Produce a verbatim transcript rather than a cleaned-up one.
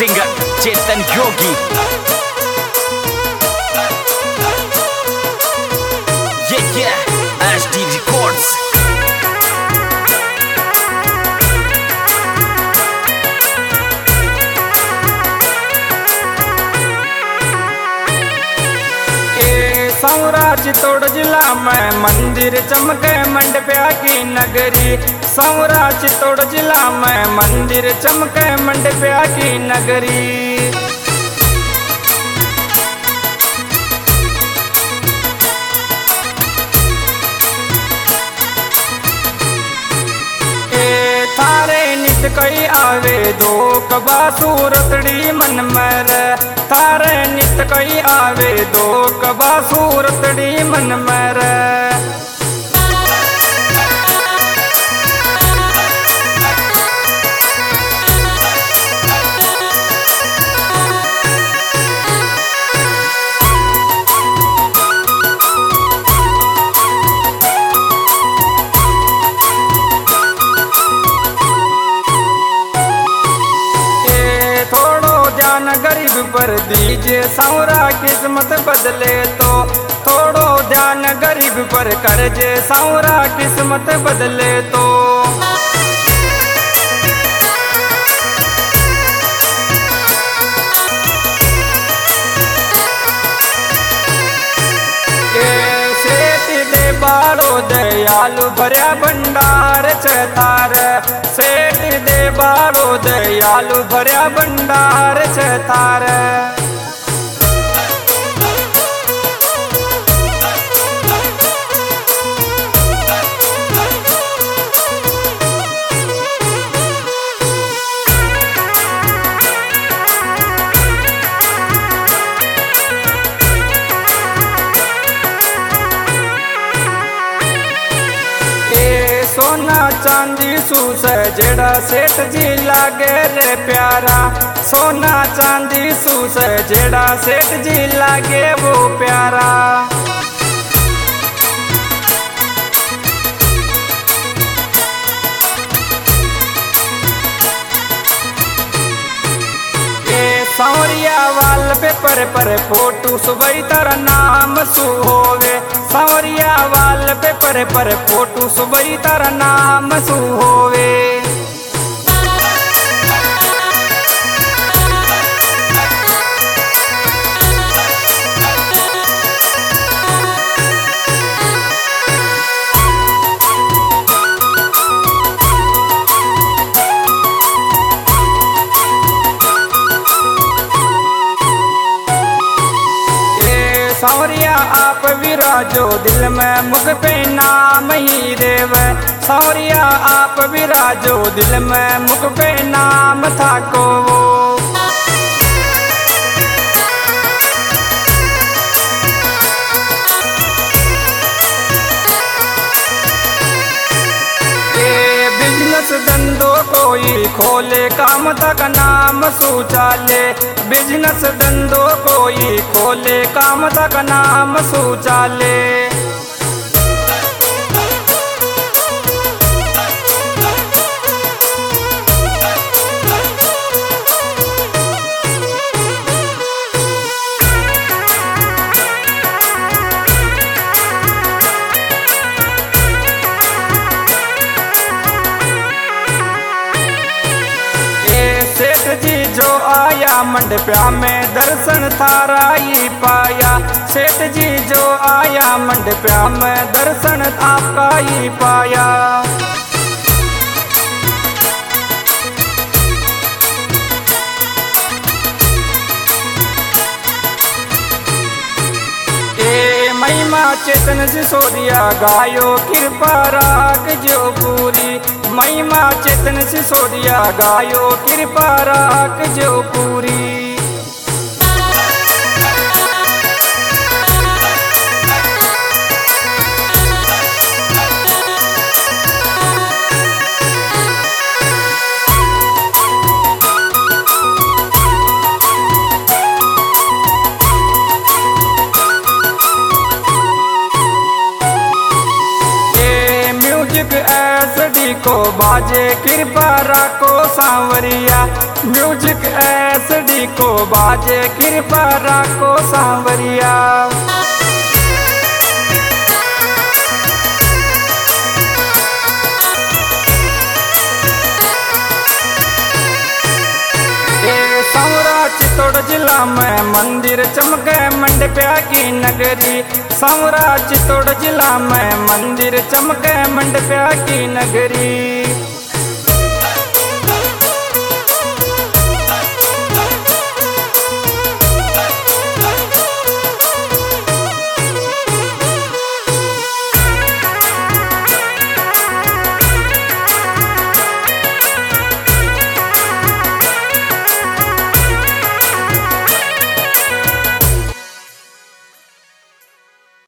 Singer चेतन योगी। ये ये H D records. Saura Chittor जिला में मंदिर चमके मंडप्या की नगरी। सौरा चित्तौड़ जिला में मंदिर चमके मंडप्या की नगरी। ए थारे नित कई आवे दो कबा सूरतड़ी मन मर। थारे नित कई आवे दो कबा सूरतड़ी मन मर। गरीब पर दीजिए सौरा किस्मत बदले तो। थोड़ो ध्यान गरीब पर करजे सौरा किस्मत बदले तो। बाड़ो दयालु भरया भंडार छतार। सेठ दे बाड़ो दयालु भरया भंडार छतार। सोना चांदी सूस जेड़ा सेठ जी लागे रे प्यारा। सोना चांदी सूस जेड़ा सेठ जी लागे वो प्यारा। सौरिया वाल पेपर पर फोटो सुबह तारा नाम सु होवे। सौरिया वाल पेपर पर फोटो सुबह तारा नाम सु होवे। सौरिया आप विराजो दिल में मुख पे नाम ही देव। सौरिया आप विराजो दिल में मुख पे नाम था को। बिजनेस धंधो कोई खोले काम तक नाम सूचाले। बिजनेस धंधो कोई खोले काम तक नाम सूचाले। जी जो आया मंडप्या में दर्शन थारा ही पाया। सेठ जी जो आया मंडप्या में दर्शन आपका ही पाया। ए महिमा चेतन सिसोदिया गायो कृपा राख जो पूरी। महिमा चेतन सिसोदिया गायो कृपा राख जो पूरी। को बाजे कृपा राखो सांवरिया। म्यूजिक एस डी को बाजे कृपा राखो सांवरिया। सांवरा चित्तौड़ जिला में मंदिर चमके मंडप्या की नगरी। सांवरा चित्तौड़ जिला में मंदिर चमके मंडप्या की नगरी।